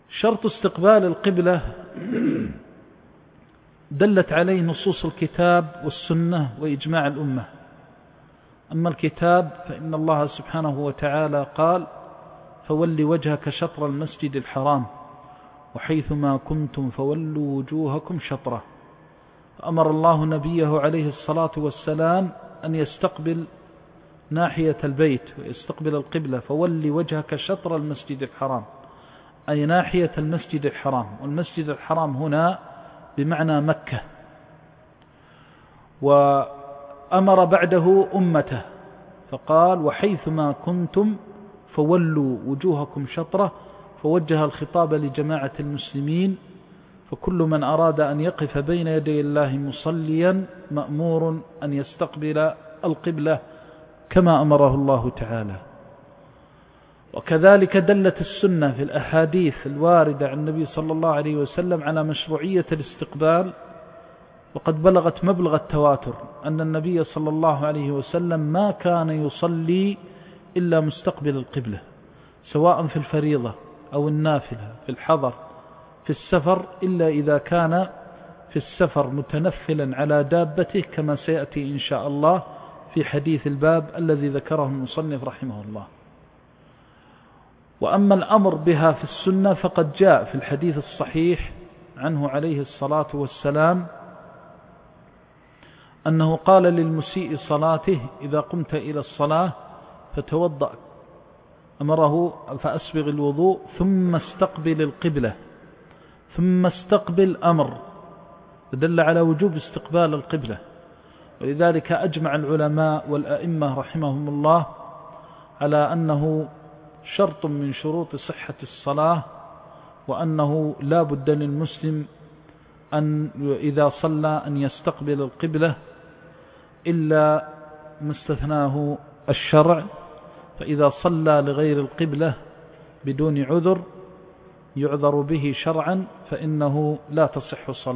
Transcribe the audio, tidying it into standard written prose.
شرط استقبال القبلة دلت عليه نصوص الكتاب والسنة وإجماع الأمة. أما الكتاب فإن الله سبحانه وتعالى قال: فول وجهك شطر المسجد الحرام وحيثما كنتم فولوا وجوهكم شطره. فأمر الله نبيه عليه الصلاة والسلام أن يستقبل ناحية البيت ويستقبل القبلة، فول وجهك شطر المسجد الحرام، أي ناحية المسجد الحرام. والمسجد الحرام هنا بمعنى مكة. وأمر بعده أمته فقال: وحيثما كنتم فولوا وجوهكم شطرة، فوجه الخطاب لجماعة المسلمين. فكل من أراد أن يقف بين يدي الله مصليا مأمور أن يستقبل القبلة كما أمره الله تعالى. وكذلك دلت السنة في الأحاديث الواردة عن النبي صلى الله عليه وسلم على مشروعية الاستقبال، وقد بلغت مبلغ التواتر أن النبي صلى الله عليه وسلم ما كان يصلي إلا مستقبل القبلة، سواء في الفريضة أو النافلة، في الحضر، في السفر، إلا إذا كان في السفر متنفلا على دابته، كما سيأتي إن شاء الله في حديث الباب الذي ذكره المصنف رحمه الله. وأما الأمر بها في السنة فقد جاء في الحديث الصحيح عنه عليه الصلاة والسلام أنه قال للمسيء صلاته: إذا قمت إلى الصلاة فتوضأ، أمره فأسبغ الوضوء ثم استقبل القبلة. ثم استقبل أمر فدل على وجوب استقبال القبلة. ولذلك أجمع العلماء والأئمة رحمهم الله على أنه شرط من شروط صحة الصلاة، وأنه لا بد للمسلم أن إذا صلى أن يستقبل القبلة، إلا ما استثناه الشرع. فإذا صلى لغير القبلة بدون عذر يعذر به شرعا فإنه لا تصح صلاة.